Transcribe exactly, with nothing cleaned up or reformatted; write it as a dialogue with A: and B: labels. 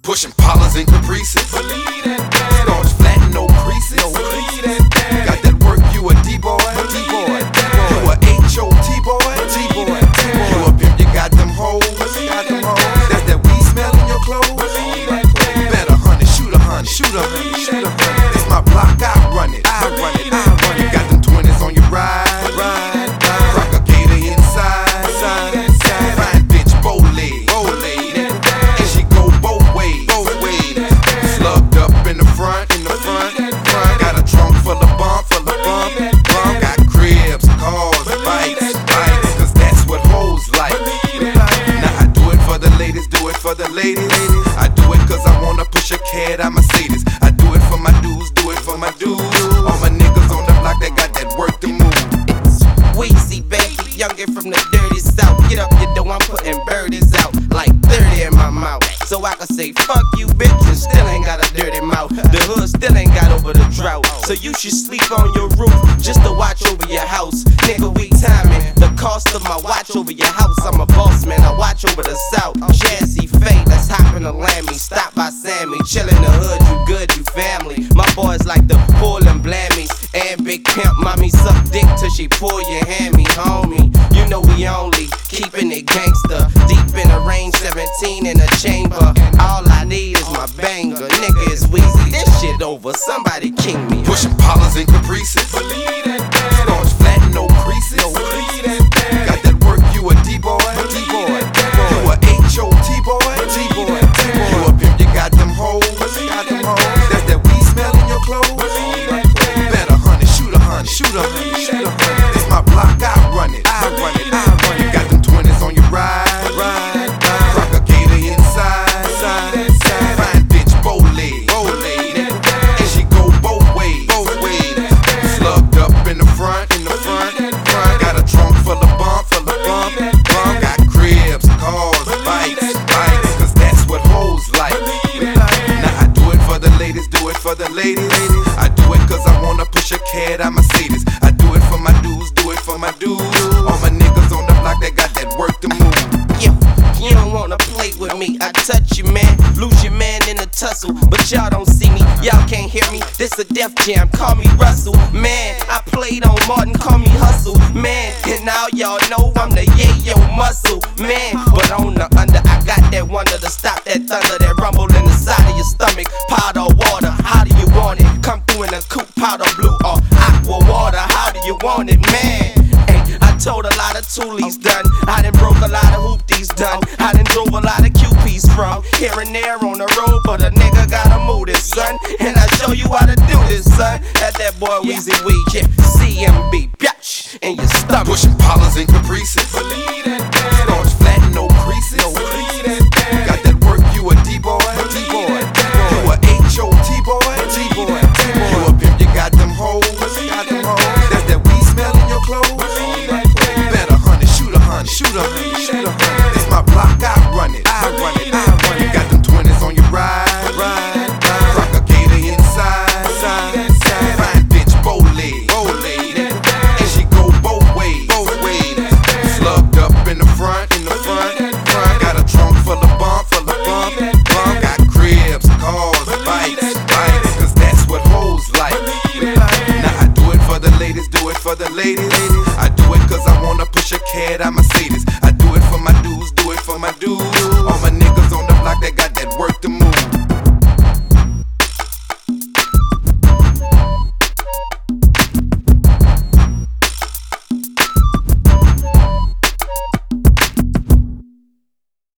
A: Pushing Pollards and Caprices.
B: Believe that, daddy.
A: Starch flat and no creases.
B: No, believe that, daddy.
A: Got that work, you a D-boy.
B: D-boy.
A: You a H O T-boy.
B: T-boy.
A: You a pimp, you got them hoes. Got them hoes. That's that weed smell in your clothes.
B: Believe that, daddy.
A: Bet a hundred, shoot a hundred. Shoot a hundred. Shoot a hundred. It's my block, I run it. I run it. I run it. Got them twenties on your ride. Ride. Rock a gator inside. Fine bitch, bow leg. Bow leg. And she go both ways. Both ways. Slugged up in the front. In the front. Front. Got a trunk full of bump. Full of bump. Bump. Got cribs, cars, bikes. Bikes. Cause that's what hoes like. Now I do it for the ladies. Do it for the ladies. I do it cause I wanna push a cat out Mercedes. I do it for my dudes. Do it for my dudes. All my niggas on the block that got that work to move.
C: It's Weezy, baby, youngin' from the dirty south. Get up your dough, I'm putting birdies out like thirty in my mouth. So I can say, fuck you, bitch, and still ain't got a dirty mouth. The hood still ain't got over the drought. So you should sleep on your roof just to watch over your house. Nigga, we timing the cost of my watch over your house. I'm a boss, man, I watch over the south. Jazzy Faye, let's hop in the Lammy. Stop by Sammy, chill in the hood, you good, you family. My boys like the pull and blammies. And Big Pimp, mommy suck dick till she pull your hand, me homie. You know we only keeping it gangster. Deep in the range, seventeen in the chamber. All I need is my banger. Nigga, it's Weezy, this shit over. Somebody king me.
A: Pushing Pollards and Caprices.
B: Believe that, daddy.
A: Starch flat and no creases.
B: Believe that, daddy.
A: Got that work, you a D-boy.
B: D-boy.
A: You a H O T-boy.
B: T-boy.
A: You a pimp, you got them hoes. Got them hoes. That's that weed smell in your clothes. Bet a hundred, shoot a hundred. Shoot a hundred. Shoot a hundred. It's my block, I run it. I run it. I run it. Got them twenties on your ride. Ride. Rock a gator inside. Fine bitch, bow leg. Bow leg. And she go both ways. Both ways. Slugged up in the front. In the front. Front. Got a trunk full of bump. Full of bump. Bump. Got cribs, cars, bikes. Bikes. Cause that's what hoes like. Now I do it for the ladies. Do it for the ladies. I do it cause I wanna push a cat out Mercedes. I do it for my dudes. Do it for my dudes. All my niggas on the block that got that work to move.
C: Yo, you don't wanna play with me. I touch you, man. Lose your man in a tussle. But y'all don't see me. Y'all can't hear me. This a Def Jam. Call me Russell. Man, I played on Martin. Call me Hustle. Man, and now y'all know I'm the yayo muscle. Man, but on the under, I got that wonder to stop that thunder that rumble in the side of your stomach. Pot or water, how do you want it? Come through in a coupe, powder blue or aqua water. How do you want it, man? Hey, I told a lot of toolies done. I done broke a lot of hoopties done. I done drove a lot of Q Ps from here and there on the road, but a nigga gotta move this, son. And I show you how to do this, son. At that boy Weezy Weed, yeah. C M B, bitch, in your stomach.
A: Pushing Pollards and Caprices.
B: Believe that,